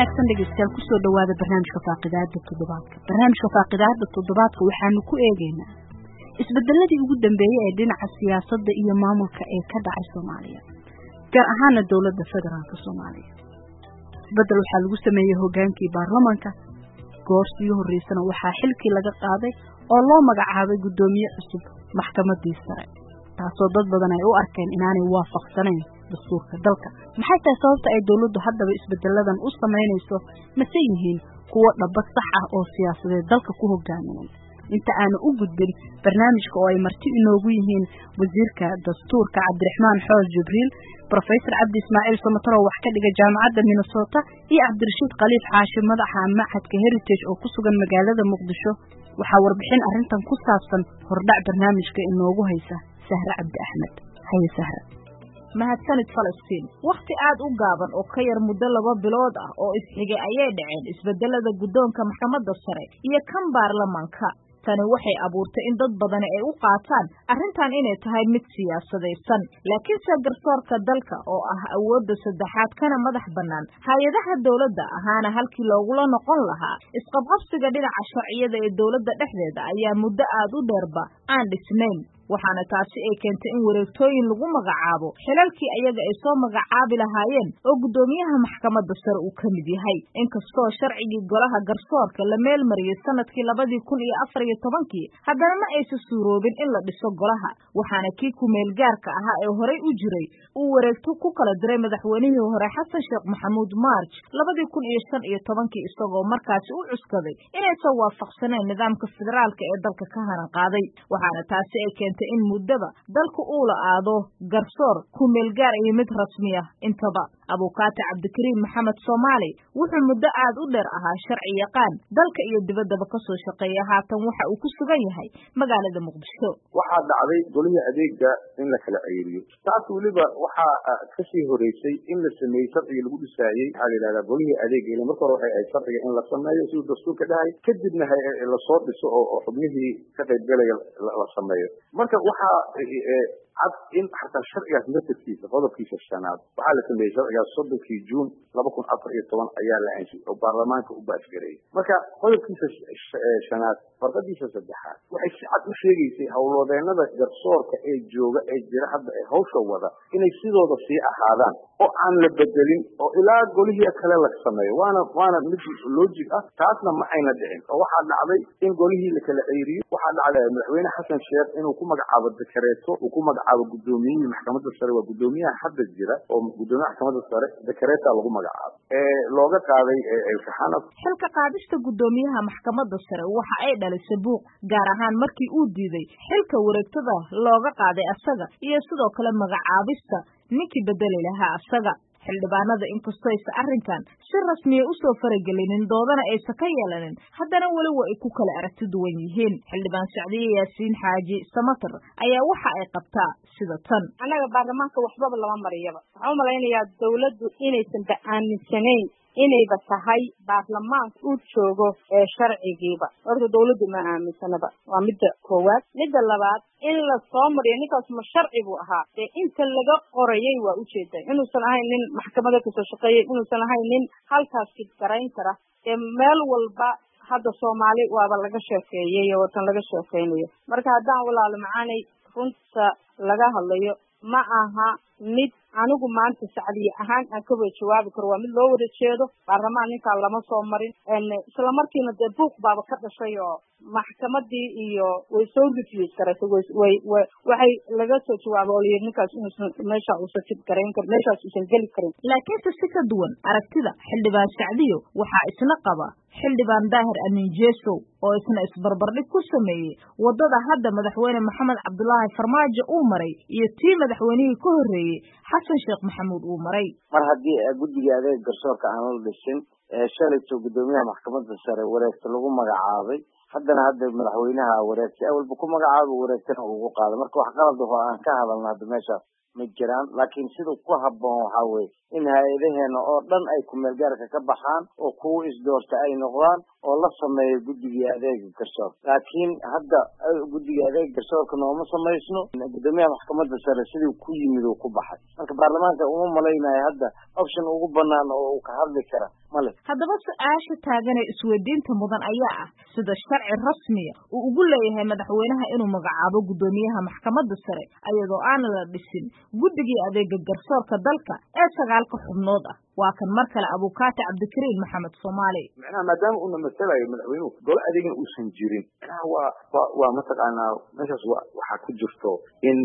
wanaagsan dhegeystayaal ku soo dhawaada barnaamijka faaqidaada toddobaadka. Barnaamijka faaqidaada toddobaadka waxaanu ku eegaynaa isbedeladii ugu dambeeyay ee dhinaca siyaasadda iyo maamulka ee ka dhacay Soomaaliya, gaar ahaan dawladda federaalka Soomaaliya. Isbedel waxaa lagu sameeyay hogaankii baarlamaanka, goortii horeysana waxaa xilkii laga qaaday oo loo magacaabay gudoomiye cusub maxkamadii sare, taasoo dad badan ay u arkeen inaanay waafaqsanayn dastuurka dalka. Maxay tahay sababta ay dawladdu haddaba isbedeladan u sameynayso? mase yihiin kuwo dhabad sax ah oo siyaasadeed dalka ku hogaaminay? inta aanu u gudbin barnaamijka oo ay marti inoogu yihiin wasiirka dastuurka Cabdiraxmaan Xoos Jibriil, Professor Cabdi Ismaaciil Somataro wax ka dhiga jaamacadda Minnesota, iyo Cabdirashiid Khaliif Xaashi madaxa Machadka Heritage oo ku sugan magaalada Muqdisho. waxaa warbixin arrintan ku saabsan hordhac barnaamijka inoogu haysa Sahra Cabdi Axmed. Haye Sahra. mahadsanid Falastiin. waqti aad u gaaban oo ka yar muddo 2 bilood ah oo isxigay ayay dhaceen isbedelada guddoonka maxkamadda sare iyo kan baarlamaanka. tani waxay abuurtay in dad badan ay u qaataan arrintan inay tahay mid siyaasadaysan, laakiin garsoorka dalka oo ah awoodda saddexaad kana madax bannaan hay'adaha dawladda ahaana halkii loogula noqon lahaa isqabqabsiga dhinaca sharciyada ee dawladda dhexdeeda ayaa muddo aad u dheerba aan dhisnayn, waxaana taasi ay keentay in wareegtooyin lagu magacaabo xilalkii ayaga ay soo magacaabi lahaayeen oo gudoomiyaha maxkamadda sare uu ka mid yahay. inkastoo sharcigii golaha garsoorka la meel mariyay sanadkii 2014 haddana ma aysan suuroobin in la dhiso golaha, waxaana kii ku meel gaarka ahaa ee horey u jiray uu wareegto ku kala diray madaxweynihii hore Xasan Sheekh Maxamuud March 2015 isagoo markaasi u cuskaday inaysan waafaqsaneen nidaamka federaalka ee dalka ka haran qaaday, waxaana taasi ay keentay in muddaba dalku uu la aado garsoor ku meel gaar iyo mid rasmi ah intaba. Abukaati Cabdikariim Maxamed Soomaali wuxuu muddo aad u dheer ahaa sharci yaqaan dalka iyo dibaddaba ka soo shaqeeya, haatan waxa uu ku sugan yahay magaalada Muqdisho. waxaa dhacday golihii adeega in la kala ceeriyo, taas waliba waxaa kasii horeysay in la sameeyey sharciga lagu dhisaayey. waxaa la yidhahdaa golihii adeega ile marka hore waxay ahayd sharciga in la sameeyo siduu dastuurka dhahay, kadibna lasoo dhiso oo xubnihii ka qaybgalaya la sameeyo. marka waxaa cad in xataa sharcigaas naftiisa qodobkiisa 5 waxaa la sameeyey sharcigaas 30 Juun 2014 ayaa la ansixiyay oo baarlamaanka u baasgareeyay. marka qodobkiisa 5 farqadiisa 3 waxay si cad u sheegaysay howlwadeenada garsoorka ee jooga ee jira hadda ee hawsha wada inay sidooda sii ahaadaan oo aan la bedelin oo ilaa golihii kale la sameeyo. waana mid logic ah, taasna ma ayna dhicin oo waxaa dhacday in golihii la kala ceeriyo. waxaa dhacday madaxweyne Xasan Sheekh inuu ku magacaabo dekareeto uu ku magacaabo gudoomiyaha maxkamadda sare waa gudoomiyaha hadda jira oo gudoomiyaha maxkamadda sare dekareeta lagu magacaabo looga qaaday ilkaxanaf. xilka qaadista gudoomiyaha maxkamadda sare waxa ay dhalisay buuq, gaar ahaan markii uu diiday xilka wareegtada looga qaaday asaga iyo sidoo kale magacaabista ninkii bedeli lahaa asaga. xildhibaanada inkastoo aysan arrinkan si rasmi ah u soo faragelinin doodana aysan ka yeelanin, haddana weli waa ay ku kala aragti duwan yihiin. xildhibaan Sacdiye Yaasiin Xaaji Samatar ayaa waxa ay qabtaa sida tan. anaga baarlamaanka waxbaba lama mariyaba. waxaan u malaynayaa dawladdu inaysan aaminsanayn inayba tahay baarlamaanka uu joogo ee sharcigiiba. horta dawladdu ma aaminsanaba, waa midda koowaad. midda labaad, in la soo mariyo ninkaas ma sharci buu ahaa dee inta laga qorayay waa ujeedaa inuusan ahayn nin maxkamada kasoo shaqeeyay, inuusan ahayn nin halkaas fidgarayn kara. meel walba hadda Soomaali waaba laga sheekeeyay oo tan laga sheekeynayo. marka haddaan walaalo macaanay runta laga hadlayo ma aha mid anigu maanta Sacdiye ahaan aan ka jawaabi karo. waa mid loo wada jeedo baarlamaan ninkaan lama soo marin, isla markiina dee buuq baaba ka dhashay oo maxkamadii iyo way soo refuse garatay, waxay laga soo jawaabo oo yiri ninkaas inuusan meesha uusan fidgarayn karin, meeshaas uusan geli karin. laakiinse si ka duwan aragtida xildhibaan Sacdiyo waxaa isna qaba xildhibaan Daahir Amiin Jeesow oo isna isbarbardhig ku sameeyay wadada hadda madaxweyne Maxamed Cabdullaahi Farmaajo uu maray iyo tii madaxweynihii ka horeeyay Xasan Sheekh Maxamuud uu maray. mar haddii guddiga adeeg garsoorka aan la dhisin shalayto gudoomiyaha maxkamadda sare wareegta lagu magacaabay, haddana madaxweynaha wareegta awalba ku magacaabo wareegtana ugu qaado. marka wax qalad ah aan ka hadalna hadda meeshaas ma jiraan. laakiin siduu ku habboon waxaa weeye in hay-adaheena oo dhan ay kumeel gaarka ka baxaan oo kuwa isdoorta ay noqdaan oo la sameeyo guddigii adeega garsoorka. laakiin hadda guddigii adeega garsoorka nooma samaysno. gudoomiyaha maxkamadda sare sidii ku yimid uu ku baxay. marka baarlamaanka uma malaynayo hadda option ugu banaan oo uu ka hadli kara male. haddaba su-aasha taagan ee isweydiinta mudan ayaa ah sida sharci rasmiya uu ugu leeyahay madaxweynaha inuu magacaabo gudoomiyaha maxkamadda sare ayadoo aan la dhisin guddigii adeega garsoorka dalka ee 9 xubnood ah. waa kan mar kale abukaati cabdikariim maxamed Soomaali. macnaha maadaama uu masalayo madaxweynuhu gol adeegna uusan jirin, waa mataqaanaa meeshaas waxaa ku jirto in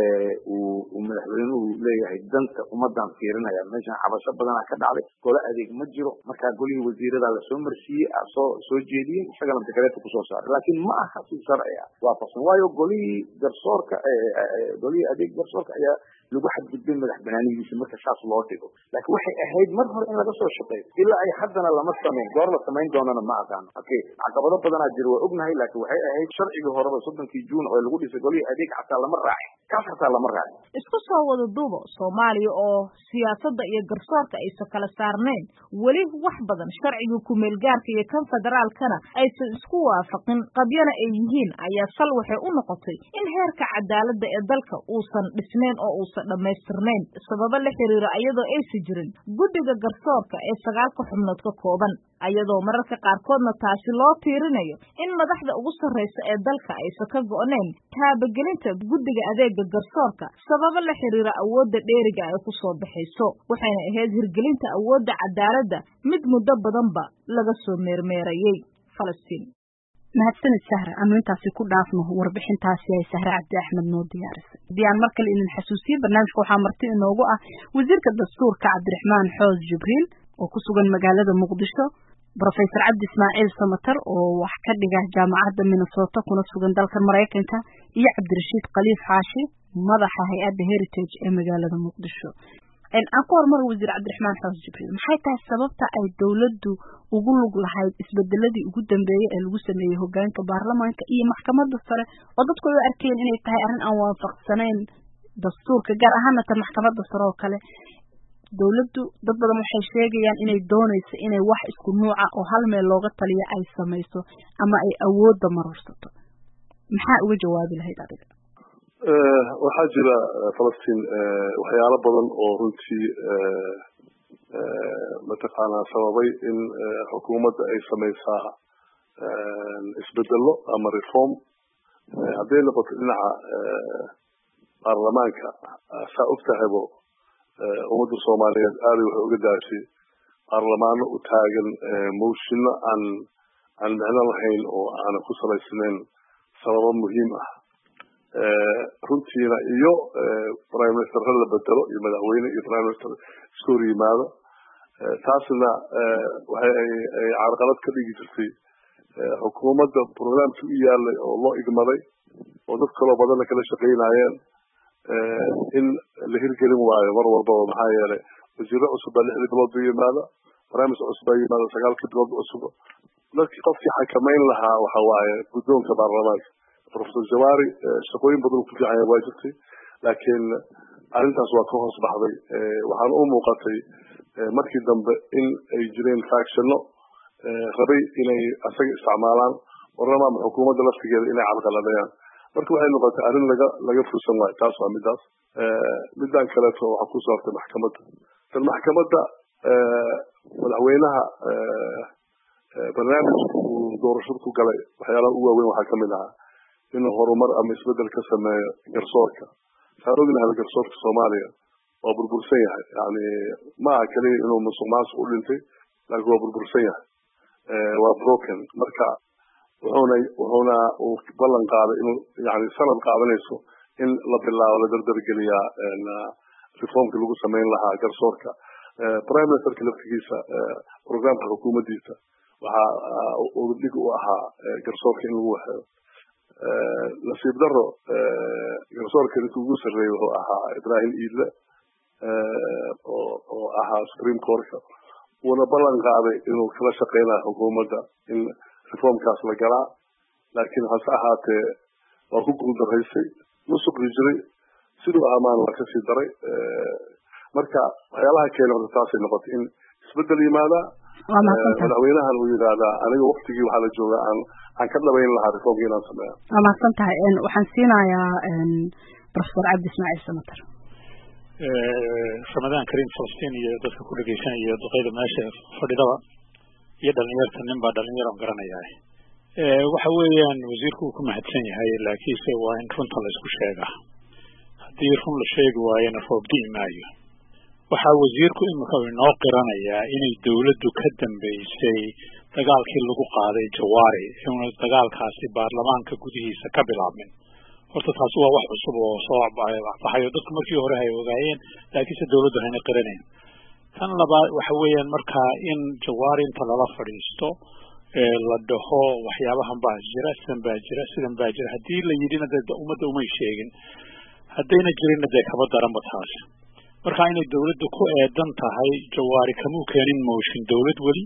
uu madaxweynuhu leeyahay danta ummadan fiirinaya. meeshan cabasho badanaa ka dhacday, golo adeeg ma jiro, markaa golihii wasiirada lasoo marsiiyey soo jeediyey, isagana dekreeto kusoo saaray. laakiin ma aha si sharci ah waafaqsan, waayo golihii garsoorka golihii adeeg garsoorka ayaa lagu xadgudbay madax banaanidiisa marka saas loo dhigo. laakiin waxay ahayd mar hore in laga soo shaqeeyo, ilaa ay haddana lama samayn. goor la samayn doonana ma aqaano. caqabado badanaa jira waa ognahay, laakiin waxay ahayd sharcigii horeba 30 Juun oo lagu dhisay golihii adeeg xataa lama raacin. kaas xataa lama raacin. isku soo wada duubo Soomaaliya oo siyaasadda iyo garsoorka aysan kala saarnayn, weli wax badan sharciga ku meel gaarka iyo kan federaalkana aysan isku waafaqin, qabyana ay yihiin ayaa sal waxay u noqotay in heerka cadaaladda ee dalka uusan dhisnayn oo uusan dhamaystirnayn sababo la xiriira ayadoo aysan jirin guddiga garsoorka ee 9 xubnood ka kooban, ayadoo mararka qaarkoodna taasi loo tiirinayo in madaxda ugu sarreysa ee dalka aysan ka go'nayn taabagelinta guddiga adeega garsoorka sababo la xiriira awoodda dheeriga ay ku soo baxayso. waxayna ahayd hirgelinta awoodda cadaaladda mid muddo badanba laga soo meermeerayay. Falastiin. mahadsanid Sahra. aanu intaasi ku dhaafno warbixintaasi ay Sahra Cabdi Axmed noo diyaarisay. diyaan markale in xasuusiyo barnaamijka waxaa marti inoogu ah wasiirka dastuurka Cabdiraxmaan Xoos Jibriil oo ku sugan magaalada Muqdisho, Professor Cabdi Ismaaciil Samatar oo wax ka dhiga jaamacadda Minnesota kuna sugan dalka Mareykanka, iyo Cabdirashiid Khaliif Xaashi, madaxa hay'adda Heritage ee magaalada Muqdisho. aan ku hormar wasiir Cabdiraxmaan Xoos Jibriil, maxay tahay sababta ay dawladdu ugu lug lahayd isbedeladii ugu dambeeyay ee lagu sameeyay hoggaanka baarlamaanka iyo maxkamadda sare oo dadku ay arkeen inay tahay arrin aan waafaqsanayn dastuurka, gaar ahaan tan maxkamadda sare oo kale? dawladdu dad badan waxay sheegayaan inay doonayso inay wax isku nuuca oo hal meel looga taliyo ay samayso ama ay awoodda marursato. maxaa uga jawaabi lahayd adiga? waxaa jira Falastiin waxyaalo badan oo runtii mataqaanaa sababay in xukuumadda ay samaysaa isbedelo ama reform. hadday noqoto dhinaca baarlamaanka, saa ogtahaybo ummadda Soomaaliyeed aad waxay uga daashay baarlamaano u taagan mooshinno aan micno lahayn oo aan ku salaysnayn sababo muhiim ah. runtiina iyo prime minister la bedelo iyo madaxweyne iyo prime minister isku yimaado, taasna waxay carqalad ka dhigi jirtay xukuumadda barnaamijka u yaalay oo loo igmaday oo dad kaloo badan kala shaqeynayeen in la hirgelin waayo mar walba. maxaa yeelay wasiiro cusub baa 6 bilood u yimaada, prime minister cusub baa yimaada 9 bilood cusub. qofkii xakameyn lahaa waxa waaye guddoonka baarlamaanka Professor Jawaari. shaqooyin badan ku fiican waa jirtay, laakiin arrintaas waa ka hoos baxday. waxaan u muuqatay markii dambe in ay jireen factionno rabay inay asaga isticmaalaan warama ama xukuumadda laftigeeda inay carqaladeeyaan. marka waxay noqotay arrin laga fursan waayo. taas waa midaas. midaan kaleeto waxaa ku saabtay maxkamadda. tan maxkamadda madaxweynaha barnaamijku uu doorashada ku galay waxyaalaha ugu waaweyn waxaa kamid ahaa inuu horumar ama isbedel ka sameeyo garsoorka. saan ognahay garsoorka Soomaaliya waa burbursan yahay. yani ma aha kaliya inuu musuqmaasuq u dhintay, laakiin waa burbursan yahay, waa broken. marka wuxuuna uu ballan qaaday inuu yani sanad qaadanayso in la bilaabo la dardargeliyaa reformka lagu sameyn lahaa garsoorka. prime ministerka laftigiisa programka xukuumaddiisa waxaa uu dhig u ahaa garsoorka in lagu waxeeyo. nasiib daro garsoorka intuu ugu sarreeyay wuxuu ahaa Ibrahim Iidle oo ahaa Supreme Court-ka, wuuna ballan qaaday inuu kala shaqeynayo xukuumadda in reformkaas la galaa. laakiin hase ahaatee waa ku guuldaraysay, musuqi jiray, siduu ahaan waa kasii daray marka waxyaalaha keenay horta taasay noqotay in isbedel yimaada madaxweynahan uu yidhaahdaa aniga waktigii waxaa la joogaa aan ka dhabayn lahaa reformka inaan sameeya. waa mahadsan tahay waxaan siinayaa professor cabdi ismaaciil samatar. ramadaan kariim falastiin iyo dadka ku dhegeysanaya iyo duqeyda meesha fadhidaba iyo dhalinyarta nin baa dhalinyaro aan garanayaa waxa weeyaan wasiirku uu ku mahadsan yahay laakiinse waa in runta la isku sheegaa haddii run la sheegi waayana roob di'i maayo. waxaa wasiirku imika inoo qiranayaa inay dawladdu ka dambeysay dagaalkii lagu qaaday jawaari inuu dagaalkaasi baarlamaanka gudihiisa ka bilaabmin. horta taasi waa wax cusub oo soo baxayo dadku markii hore ay ogaayeen laakiinse dawladdu hayna qiranayn. tan labaad waxa weeyaan markaa in jawaari inta lala fadhiisto la dhaho waxyaabahan baa jira sidan baa jira haddii la yidhina dee ummadda umay sheegin haddayna jirinna dee kaba daranba taasi. marka inay dawladdu ku eedan tahay jawaari kamuu keenin mooshin dawlad weli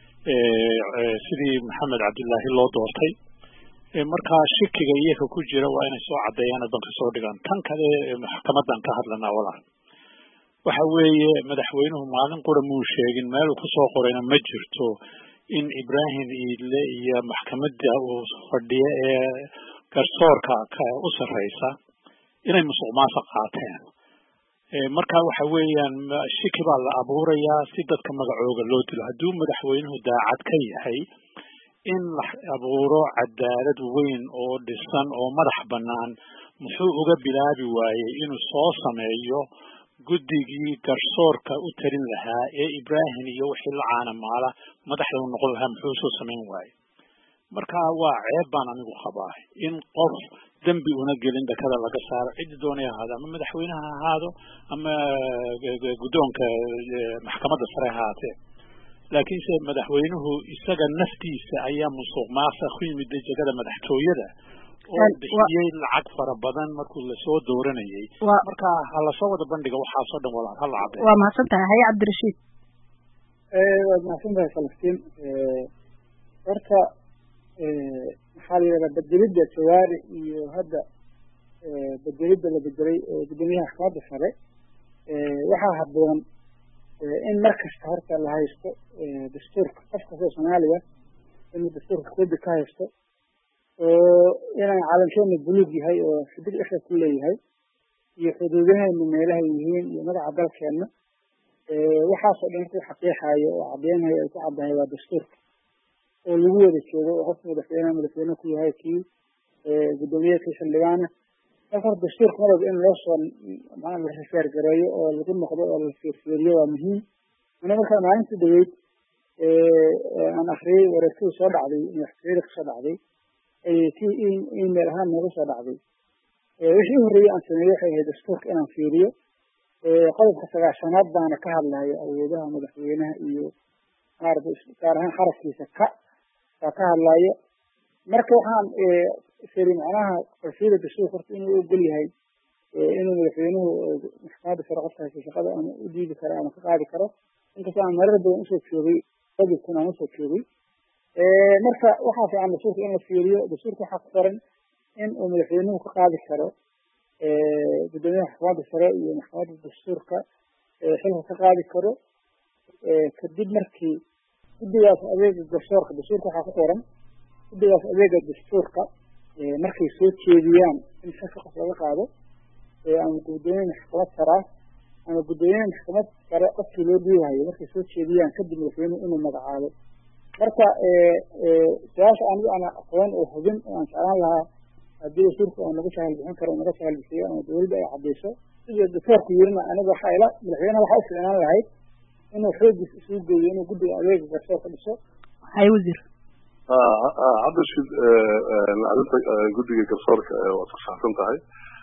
sidii maxamed cabdilaahi loo doortay markaa shikiga iyaga ku jira waa inay soo caddeeyaan danka soo dhigaan. tan kale maxkamadan ka hadlanaa walaal waxa weeye madaxweynuhu maalin qura muu sheegin meel ku soo qorayna ma jirto in ibraahim iidle iyo maxkamadda uu fadhiyo ee garsoorka u sarreysa inay musuq maasuq qaateen. marka waxa weeyaan shiki baa la abuurayaa si dadka magacooga loo dilo. hadduu madaxweynuhu daacad ka yahay in la abuuro cadaalad weyn oo dhisan oo madax bannaan muxuu uga bilaabi waayey inuu soo sameeyo guddigii garsoorka u tarin lahaa ee ibraahim iyo wixii la caanamaala madaxda u noqon lahaa muxuu soo samayn waayey. marka waa ceeb baan anigu qabaa in qof dembi una gelin dakada laga saaro cidi doonay ahaado ama madaxweynaha ahaado ama guddoonka maxkamadda sare ahaatee laakiinse madaxweynuhu isaga naftiisa ayaa musuq maasuq ku yimid jagada madaxtooyada oo bixiyey lacag fara badan markuu lasoo dooranayay. marka ha lasoo wada bandhiga waxaasoo dhan walaal hala caddeeyo. waa mahadsan tahay haye cabdirashiid. waad mahadsan tahay falastiin. horta maxaa la yidhahdaa bedelidda jawaari iyo hadda bedelidda la bedelay guddoomiyaha maxkamadda sare waxaa habboon in mar kasta horta la haysto dastuurka qof kastoo soomaaliya inuu dastuurka koobi ka haysto oo inaan calankeena buluug yahay oo xidig dhexda ku leeyahay iyo xuduudaheena meelahay yihiin iyo magaca dalkeena waxaasoo dhan ku xaqiiqayo oo cadeynayo ay ku caddahay waa dastuurka oo lagu wada joogo oo qofka madaxweyne ku yahay kii guddoomiyaha kii xildhibaana. marka horta dastuurka marwalba in loo soo la reseer gareeyo oo lagu noqdo oo la fiirfiiriyo waa muhiim. ana markaa maalintii dhaweyd aan akriyey wareegtadii soo dhacday madaxtooyada kasoo dhacday kii email ahaan nooga soo dhacday wixii u horreeyey aan sameeyey waxay ahayd dastuurka inaan fiiriyo qodobka 9aad baana ka hadlaya awoodaha madaxweynaha iyo gaar ahaan xarafkiisa baa ka hadlaya. marka waxaan firi macnaha qalfiyada dastuurka horta inuu ogol yahay inuu madaxweynuhu maxkamadda sare qofka haysta shaqada ama u diidi karo ama ka qaadi karo inkastoo aan marar badan usoo joogay kun aan usoo joogay. marka waxaa fiican dastuurka in la fiiriyo. dastuurka waxaa ku qoran in uu madaxweynuhu ka qaadi karo guddoomiyaha maxkamadda sare iyo maxkamadda dastuurka xilka ka qaadi karo kadib markii guddigaas adeega garsoorka dastuurka waxaa ku qoran guddigaas adeega dastuurka markay soo jeediyaan in xilka qof laga qaado ama guddoomiyaha maxkamad sare ama guddoomiyaha maxkamad sare qofkii loo dhiibayo markay soo jeediyaan kadib madaxweynuhu inuu magacaabo. marka su-aasha anigu ana aqoon oo hubin oo aan jeclaan lahaa haddii dastuurka oo naga sahal bixin karo naga sahal bixiyo ama dawladda ay caddeyso sida dastuurku yirina aniga waxaa ila madaxweynaha waxaa u fiicnaan lahayd inuu xoogiis isugu geeyo inuu guddiga adeega garsoorka dhiso. hay wasiir. cabdirashiid arrinta guddiga garsoorka waad ku saxsan tahay.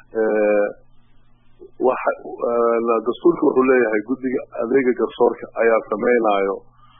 dastuurka wuxuu leeyahay guddiga adeega garsoorka ayaa samaynayo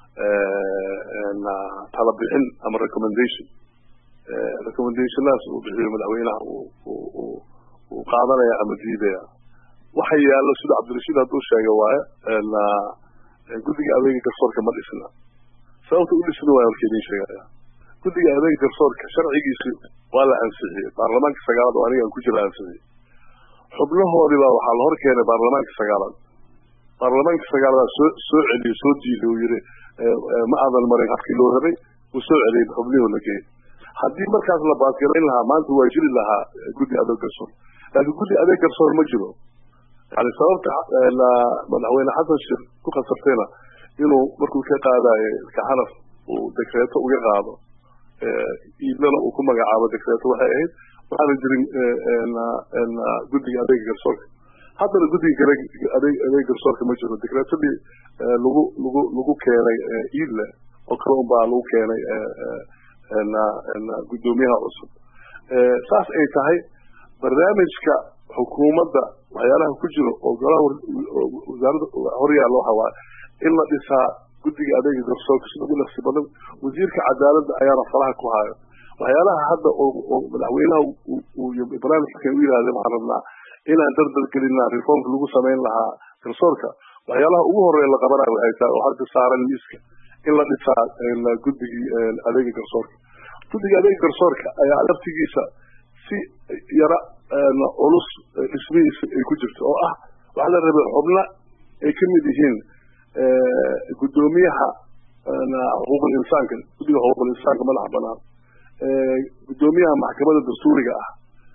tala bixin ama recommendationaas uu bixiyo madaxweynaha uu qaadanaya ama diidaya. waxa yaallo sida cabdirashiid hadduu sheegay waaye guddiga adeega garsoorka ma dhisna. sababta u dhisna waa halka idin sheegaya. guddiga adeega garsoorka sharcigiisi waa la ansixiyey baarlamaanka 9aad oo aniga aan ku jira ansixiyey. xubnahoodii baa waxaa la hor keenay baarlamaanka sagaalaad. baarlamaanka sagaalaad soo celiyey, soo diiday uu yidhi ma aadan marin habkii loo rabay, uu soo celiyey xubnihii la geeyey. haddii markaas la baasgarayn lahaa maanta waa jiri lahaa guddi adeeg garsoor, laakiin guddi adeeg garsoor ma jiro. yani sababta madaxweyne xasan sheekh ku khasabtayna inuu markuu ka qaadayo kaxanaf uu dekreeto uga qaado iidlana uu ku magacaabo dekreeto waxay ahayd waxaana jirin guddiga adeega garsoorka. haddana guddiga adeeg garsoorka ma jiro. dekreetadii lagu keenay iidle oo kale unbaa lagu keenay guddoomiyaha cusub. saas ay tahay barnaamijka xukuumadda waxyaalaha ku jiro oo golaha wasaaradda horyaalla waxa waaye in la dhisaa guddiga adeega garsoorka sida ugu nafsi badan. wasiirka cadaaladda ayaana falaha ku hayo waxyaalaha hadda oo madaxweynaha barnaamijkan u yidhahdeen waxaan rabnaa inaan dardargelinaa reformka lagu samayn lahaa garsoorka. waxyaalaha ugu horeeya la qabanayo waxay tahay oo hadda saaran miiska in la dhisaa guddigii adeega garsoorka. guddiga adeega garsoorka ayaa laftigiisa si yara culus dhismihiisa ay ku jirto oo ah waxaa la rabay xubna ay ka mid yihiin guddoomiyaha xuquuqul insaanka, guddiga xuquuqul insaanka madaxa banaan, guddoomiyaha maxkamadda dastuuriga ah,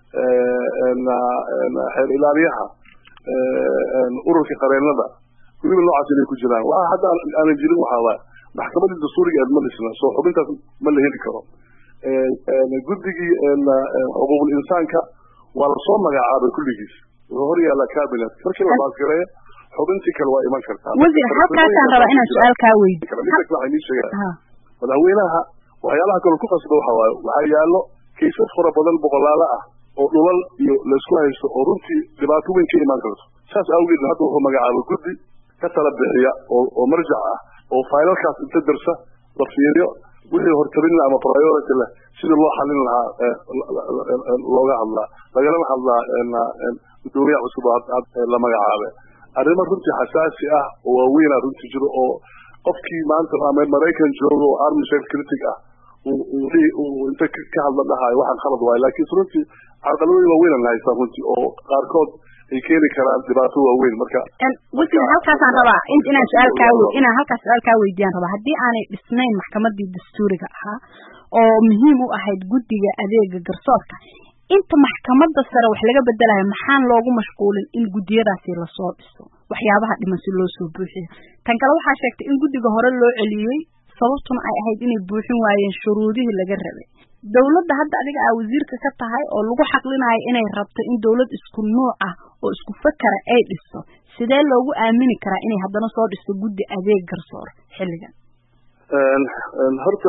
xeer ilaaliyaha, ururka qareenada, weliba noocaas inay ku jiraan. waa hadda aanan jirin waxaa waay maxkamadda dastuuriga eed ma dhisna, soo xubintaas ma la heli karo. guddigii xuquuqul insaanka waa lasoo magacaabay kulligiis, wuxuu hor yaalla cabinet. markii la baasgareeyo xubintii kale waa iman kartaa. wasiir halkaasaan rabaa inaan su-aal kaa weydiiyo. madaxweynaha waxyaalaha kale ku qasba waxa waaye waxaa yaallo kaysas fara badan boqolaalo ah oo dhulal iyo laysku haysto oo runtii dhibaato weyn ka imaan karto. saas awgeed hadda wuxuu magacaabay guddi ka tala bixiya oo marjac ah oo faylalkaas inta darsa la fiiriyo wixii hortabin ama priority leh sidii loo xalin lahaa looga hadlaa, lagalama hadlaa guddoomiyaha cusub la magacaabay. arrimo runtii xasaasi ah oo waaweyn runtii jiro oo qofkii maanta ama Maraykan joogo oo army chief critic ah uu inta ka hadla dhahay waxaan khalad waay, laakiin runtii carqaladooyin waaweyn aan haystaa runtii oo qaarkood ay keeni karaan dhibaato waaweyn. marka wasiir halkaasaan rabaa inaan su-aal kaa weydiiyaan rabaa haddii aanay dhisnayn maxkamadii dastuuriga ahaa oo muhiim u ahayd guddiga adeega garsoorka, inta maxkamadda sare wax laga bedelayo maxaan loogu mashquulin in guddiyadaasi lasoo dhiso waxyaabaha dhiman si loo soo buuxiyo? tan kale waxaa sheegtay in guddiga hore loo celiyey sababtuna ay ahayd inay buuxin waayeen shuruudihii laga rabay. dawladda hadda adiga aa wasiirka ka tahay oo lagu xaqlinayo inay rabto in dawlad isku nooc ah oo isku fakara ay dhisto, sidee loogu aamini karaa inay haddana soo dhisto guddi adeeg garsoor xilligan? horta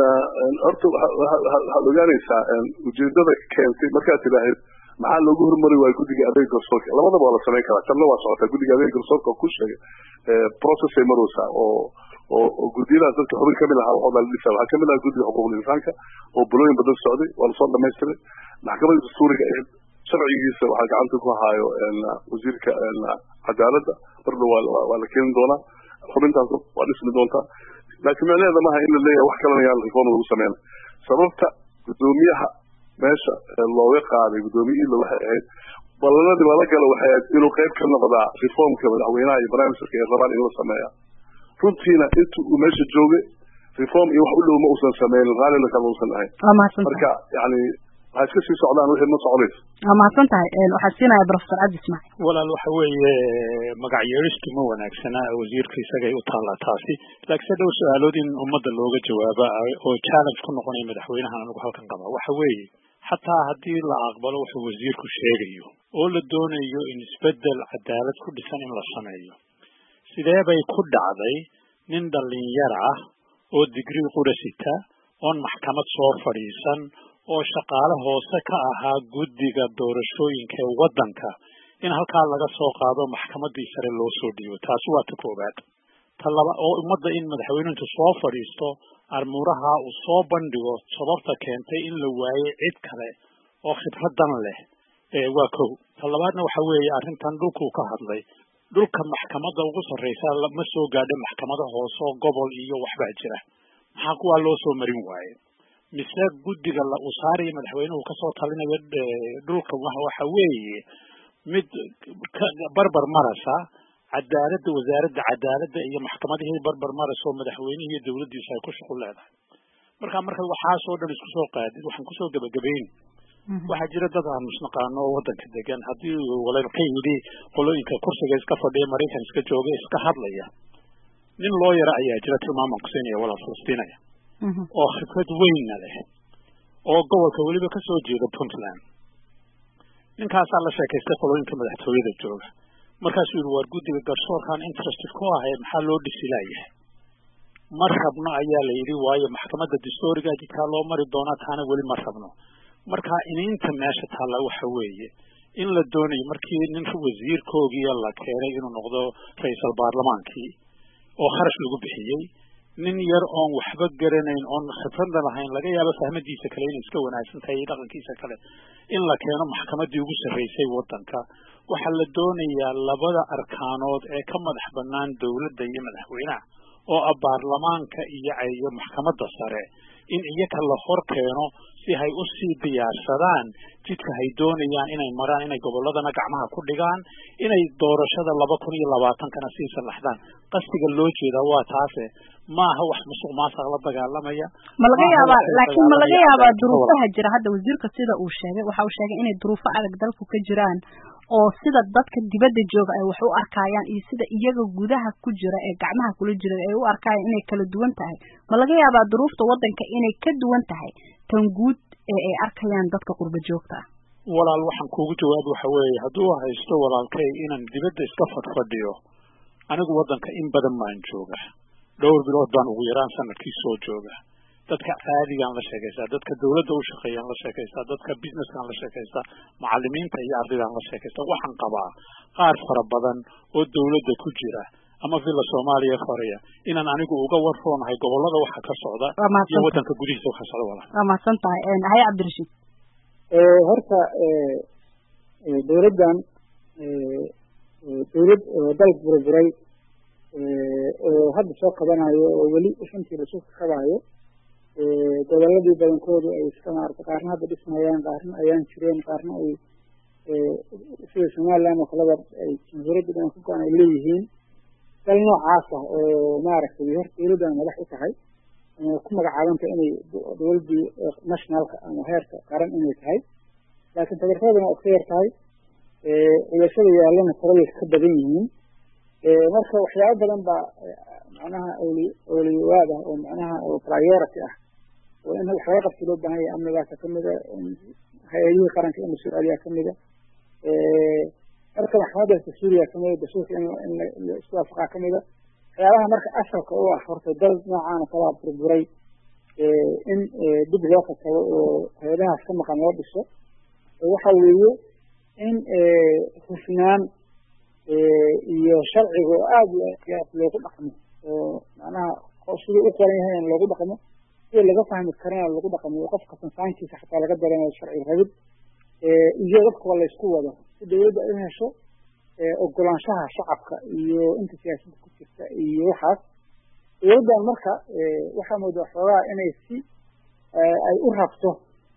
waxaad ogaanaysaa ujeedada keentay markaad tidhaahid maxaa loogu hormari waayo guddiga adeeg garsoorka. labadaba waa la samayn karaa, tanna waa socotaa. guddiga adeeg garsoorka oo ku sheegay process ay maraysaa oo guddiyadaas dadka xubin kamid ahaa waxooda la dhisaa. waxaa kamid ahaa guddiga xuquuqul insaanka oo bulooyin badan socday, waa lasoo dhamaystiray. maxkamadda dastuuriga sharcigiisa waxaa gacanta ku haayo wasiirka cadaaladda, marna waa la keeni doonaa. xubintaas waa dhismi doontaa. laakiin macnaheeda maaha in la leeyahay wax kalena yaan reform lagu sameynay. sababta guddoomiyaha meesha looga qaaday guddoomiyihiina waxay ahayd ballanadii lala galo waxay ahayd inuu qayb ka noqdaa reformka madaxweynaha iyo barnaamijka ay rabaan in la sameeya. runtiina inta uu meesha joogay reform iyo wax u dhow ma uusan sameynin, raallina kama uusan ahayn. marka yani waxaa iska sii socdaan wixii ma soconayso. waa mahadsan tahay. waxaa siinaya professor cabdi ismaaciil. walaal waxa weeye magac yeeristu ma wanaagsana, wasiirka isagay u taallaa taasi. laakiin dhow su-aalood in ummadda looga jawaaba oo challenge ku noqonaya madaxweynahan anigu halkan qaba waxa weeye xataa haddii la aqbalo wuxuu wasiirku sheegayo oo la doonayo in isbedel cadaalad ku dhisan in la sameeyo, sidee bay ku dhacday nin dhalinyar ah oo digrii qura sita oon maxkamad soo fadhiisan oo shaqaale hoose ka ahaa guddiga doorashooyinka ee waddanka in halkaa laga soo qaado maxkamaddii sare loo soo dhiibo? taasi waa ta koowaad. ta laba oo ummadda in madaxweynuhu soo fadhiisto armuuraha uu soo bandhigo sababta keentay in la waayo cid kale oo khibradan leh waa kow. ta labaadna waxa weeye arrintan dhulkuu ka hadlay, dhulka maxkamadda ugu sarreysa lama soo gaadho maxkamada hoose oo gobol iyo waxbaa jira, maxaa kuwaa loo soo marin waaye? mise guddiga la usaariyo madaxweynuhu kasoo talinayo dhulka waxa weeye mid barbar marasa cadaaladda wasaaradda cadaaladda iyo maxkamadihii barbar marasa oo madaxweynihii iyo dawladdiisa ay ku shuqul leedahay marka waxaasoo dhan isku soo qaadid waxaan kusoo gabagabayn waxaa jira dad aan musnaqaano oo waddanka degan haddii walaalka yidhi qolooyinka kursiga iska fadhiya maraykan iska jooga iska hadlaya nin loo yara ayaa jira tilmaaman kusiinaya walaal falastiinaya oo khibrad weynna leh oo gobolka weliba ka soo jeeda puntland ninkaasaa la sheekaystay qolooyinka madaxtooyada jooga markaasuu yidhi waar guddiga garsoorkan interested ku ahay maxaa loo dhisi laayahay ma rabno ayaa la yidhi waayo maxkamadda dastuuriga jidkaa loo mari doonaa taana weli ma rabno markaa iniinta meesha taalla waxa weeye in la doonayo markii nin wasiirkoogii la keenay inuu noqdo ra-iisul baarlamaankii oo kharash lagu bixiyey nin yar oon waxba garanayn oon khibradna lahayn laga yaabo fahmadiisa kale inay iska wanaagsan tahay dhaqankiisa kale in la keeno maxkamaddii ugu sarraysay waddanka waxaa la doonayaa labada arkaanood ee ka madax bannaan dawladda iyo madaxweynaha oo ah baarlamaanka iyo maxkamadda sare in iyaga la hor keeno si hay u sii diyaarsadaan jidka hay doonayaan inay maraan inay gobolladana gacmaha ku dhigaan inay doorashada 2020kana sii salaxdaan qasdiga loo jeeda waa taase maaha wax musuq maasuq la dagaalamaya ma laga yaabaa duruufaha jira hadda wasiirka sida uu sheegay waxa uu sheegay inay duruufo adag dalku ka jiraan oo sida dadka dibadda jooga ay wax u arkayaan iyo sida iyaga gudaha ku jira ee gacmaha kula jira ay u arkayaan inay kala duwan tahay ma laga yaabaa duruufta waddanka inay ka duwan tahay tan guud ee ay arkayaan dadka qurba joogta ah walaal waxaan kuugu jawaab waxa weeye hadduu haysto walaalkay inaan dibadda iska fadhiyo anigu waddanka in badan maan jooga dhowr bilood baan ugu yaraan sanadkii soo jooga dadka caadigaan la sheekaysaa dadka dawladda u shaqeeyaan la sheekaysaa dadka businesskaan la sheekaysaa macallimiinta iyo ardaydan la sheekaysaa waxaan qabaa qaar fara badan oo dawladda ku jira ama villa Soomaaliya fariya inaan anigu uga warroonahay gobolada waxa ka socda iyo waddanka gudihiisa waxa socda walaal waa mahadsantahay hay Cabdirashiid horta dawladdan dawlad dalka burburay oo hadda soo qabanayo oo weli shantii lasoo qabayo goboladii badankoodu ay iska maarta qaarna hadda dhismayaan qaarna ayaan jireen qaarna ay sida Somaliland oo kaleba ay jamhuuriyadda dhan ku go'an ay leeyihiin dal noocaas ah oo maaragtay horta dawladdan madax u tahay ku magacaabanta inay dawladdii nationalka ama heerka qaran inay tahay laakiin tabarkoodana waa iska yar tahay culaysada yaallana farabay ka badan yihiin marka waxyaabo badan baa macnaha awliyawaad ah oo macnaha oo priority ah oo in wax laga qabto loo baahan yahay amnigaasa ka mida hay-adihii qaranka in la soo celiyaa ka mida marka maxkamadda dastuuriga ka mida dastuurka in la isku waafaqaa ka mida waxyaabaha marka asalka u ah horta dal noocaana kalaa burburay in dib loo katabo oo hay-adahaas ka maqan loo dhiso waxa weeye in hufnaan iyo sharciga oo aad iyo aad loogu dhaqmo oo macnaha siduu u qoran yahay in loogu dhaqmo sida laga fahmi karana lagu dhaqmo qofka sansaankiisa xataa laga dareemayo sharci rabid iyo dadka waa laysku wado si dawladda ay hesho ogolaanshaha shacabka iyo inta siyaasadda ku jirta iyo waxaas dawladdan marka waxaa moodaa xoogaa inay si ay u rabto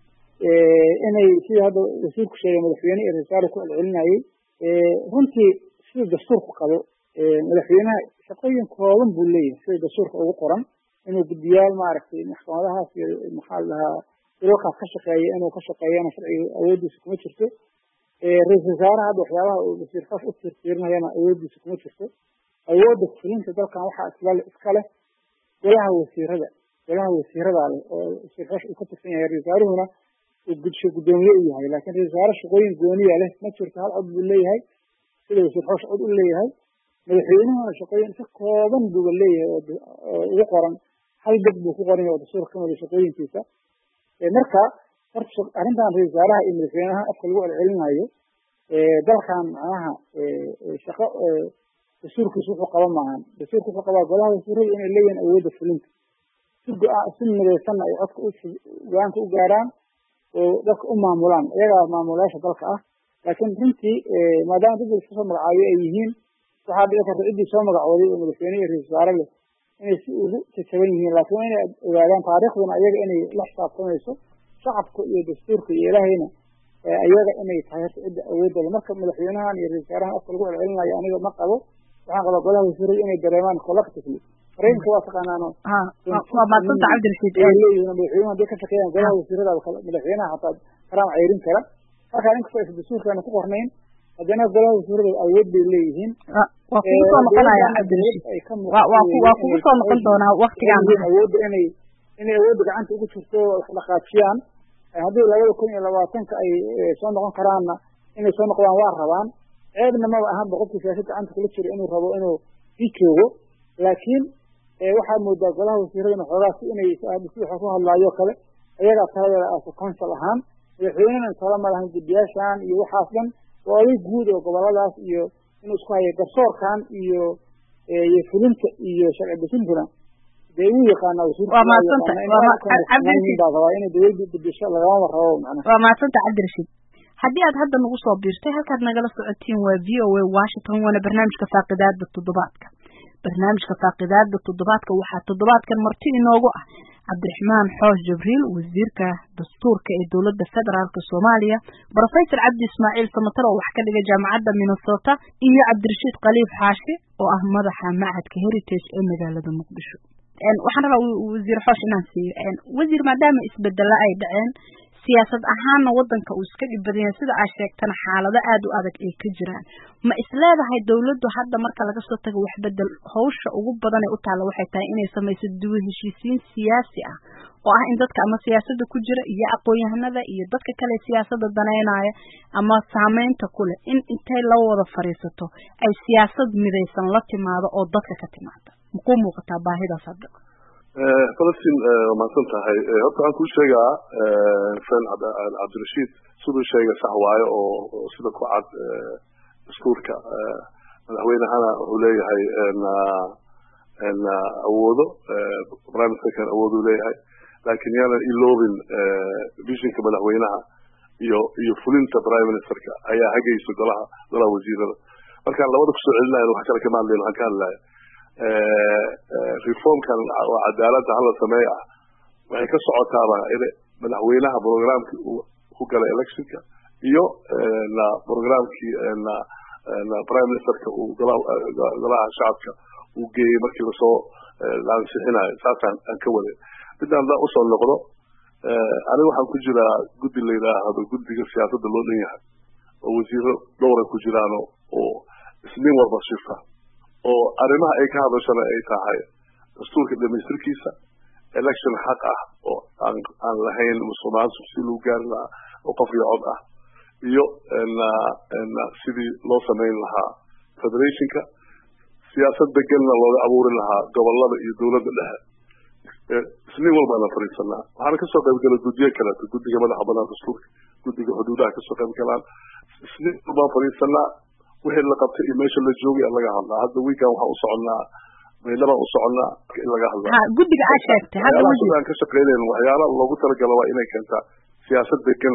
inay sida hadda wasiirku sheegay madaxweyne iyo rasaale ku celcelinayay runtii sida dastuurku qabo madaxweynaha shaqooyin kooban buu leeyahay sida dastuurka ugu qoran inuu guddiyaal maaragtay maxkamadahaas iyo maxaa la dhahaa dalkaas ka shaqeeya inuu ka shaqeeyana sharciga awooddiisa kuma jirto ra-iisul wasaaraha hadda waxyaabaha uu wasiir khas u tiirtiirinayana awooddiisa kuma jirto awoodda fulinta dalkan waxaa iska leh golaha wasiirada leh oo wasiir khas uu ka tirsan yahay ra-isul wasaaruhuna uu guddoomiye u yahay laakiin ra-isul wasaare shaqooyin gooniya leh ma jirto hal cod buu leeyahay sida wasiir khas cod u leeyahay madaxweynuhuna shaqooyin si kooban buuba leeyahay oo ugu qoran hal dad buu ku qoran yahay oo dastuurka ka mida shaqooyinkiisa marka horta arrintan ra-isul wasaaraha iyo madaxweynaha afka lagu celcelinayo dalkan macnaha shaqo dastuurkiisa wuxuu qaba maahan dastuurka wuxuu qabaa golaha wasiirada inay leeyihiin awoodda fulinta si midaysanna ay codka go-aanka u gaaraan oo dadka u maamulaan iyagaa maamulayaasha dalka ah laakiin runtii maadaama dad iska soo magacaabiyo ay yihiin waxaa dhici karta ciddii soo magacooday oo madaxweyne iyo ra-isul wasaare leh inay si ugu jajaban yihiin laakiin waa inay ogaadaan taariikhduna iyaga inay la xisaabtamayso shacabka iyo dastuurka iyo ilaahayna ayaga inay tahay horta cidda awoodooda marka madaxweynahan iyo ra-iisul wasaarahan afka lagu celcelinayo aniga ma qabo waxaan qabaa golaha wasiirada inay dareemaan collectively fareenka waa taqaanaano waa maadsantaa cabdirashiid leeyihiin madaxweynuhu hadday ka shaqeeyaan golaha wasiirada madaxweynaha xataa karaan ceyrin kara markaa inkastoo aysan dastuurkaana ku qornayn haddana golaha wasiirada awood bay leeyihiin waa kugu soo noqonaya cabdirashiid waa kugu soo noqon doonaa waktigaan awoodda inay awoodda gacanta ugu jirto wax dhaqaajiyaan haddii 2020 ay soo noqon karaanna inay soo noqdaan waa rabaan ceebna maba ahanba qofkii siyaasad gacanta kula jiro inuu rabo inuu sii joogo laakiin waxaa moodaa golaha wasiiradana xoogaas inay sida ku hadlaayo kale ayagaa taladeeda as council ahaan madaxweynena tala ma lahan guddiyaashan iyo waxaas dhan waa oday guud oo goboladaas iyo inuu isku hayo garsoorkan iyo fulinta iyo sharci dejintuna dee uu yaqaana waa mahadsanta rabaa inay dawladda bedesho lagama rabo macnaha waa mahadsanta cabdirashiid haddii aad hadda nagu soo biirtay halkaad nagala socotiin waa VOA Washington waana barnaamijka faaqidaada toddobaadka barnaamijka faaqidaada toddobaadka waxaa toddobaadkan marti inoogu ah cabdiraxmaan xoosh jibriil wasiirka dastuurka ee dowladda federaalk Soomaaliya Professor Cabdi Ismaaciil Samatar oo wax ka dhigay jaamacadda Minnesota iyo Cabdirashiid Khaliif Xaashi oo ah madaxa macadka Heritage ee magaalada Muqdisho waxaan rabaa wasiir xoosh inaan siiyo wasiir maadaama isbedelo ay dhaceen siyaasad ahaanna wadanka uu iska dhibadaya sida aad sheegtana xaalado aad u adag ay ka jiraan ma isleedahay dawladdu hadda marka laga soo tago wax bedel hawsha ugu badan ee u taala waxay tahay inay samayso dib u heshiisiin siyaasi ah oo ah in dadka ama siyaasadda ku jira iyo aqoon-yahanada iyo dadka kale siyaasadda daneynaya ama saameynta ku leh in intay la wada fariisato ay siyaasad midaysan la timaado oo dadka ka timaada muxuu muuqataa baahidaas hadda falastiin waa mahadsan tahay horta waxaan kuu sheegaa fan cabdirashiid siduu sheegay sax waayo oo sida ku cad dastuurka madaxweynahana wuxuu leeyahay awoodo prime ministerkan awood uu leeyahay laakiin yaanan iloobin visionka madaxweynaha iyo fulinta prime ministerka ayaa hagaysa golaha wasiirada markaan labada kusoo celinayo wax kale kama hadlayn waxaan ka hadlaya reformkan oo cadaaladda hala sameeyo ah waxay ka socotaaba in madaxweynaha programkii uu ku galay electionka iyo programkii prime ministerka uu golaha shacabka uu geeyey markii lasoo ansixinayo saasaan aan ka waday midaan daa usoo noqdo aniga waxaan ku jiraa guddi la yidhaahdo guddiga siyaasadda loo dhan yahay oo wasiiro dhowra ku jiraan oo isniin walba shifta oo arrimaha ay ka hadashana ay tahay dastuurka dhamaystirkiisa election xaq ah oo aan lahayn musuqmaasuq si loo gaari lahaa oo qof iyo cod ah iyo sidii loo samayn lahaa federationka siyaasad deganna looga abuuri lahaa gobolada iyo dowladda dhexe isniin walbaana fariisanaa waxaana kasoo qayb gala guddiyo kaleeto guddiga madaxa banaan dastuurka guddiga xuduudaha kasoo qayb galaan isniin walbaan fariisanaa wixii la qabtay iyo meesha la joogay laga hadlaa hadda weekend waxaan u soconnaa meelaba u soconnaa in laga hadlaa guddiga aad sheegtay hadda aan ka shaqeynayno waxyaala loogu talagalo waa inay keentaa siyaasad degan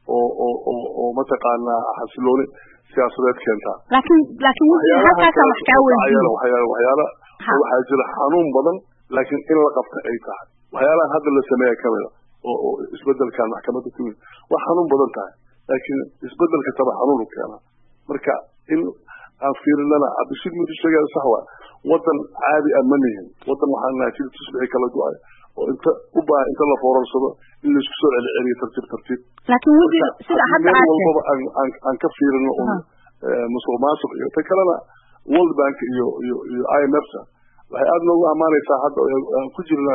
oo mataqaanaa xasilooni siyaasadeed keentaa laakiin halkaasa wax kaa weydiiyo waxyaala waxaa jira xanuun badan laakiin in la qabta ay tahay waxyaalahan hadda la sameeya kamida oo isbedelkan maxkamadda timid waa xanuun badan tahay laakiin isbedelka taba xanuun u keenaa marka in aan fiirinana cabdishiid mudu sheegaya sax waa wadan caadi ah ma nihin wadan waxaan nahay sida tusbixi kala go-ay oo inta u baahan inta la foorarsado in laisku soo celceliyo tartiib laakiin wasiir sida hadda walbaba aan ka fiirino un musuq maasuq iyo ta kalena world bank iyo IMF-ta waxay aada noogu amaanaysaa hadda aan ku jirna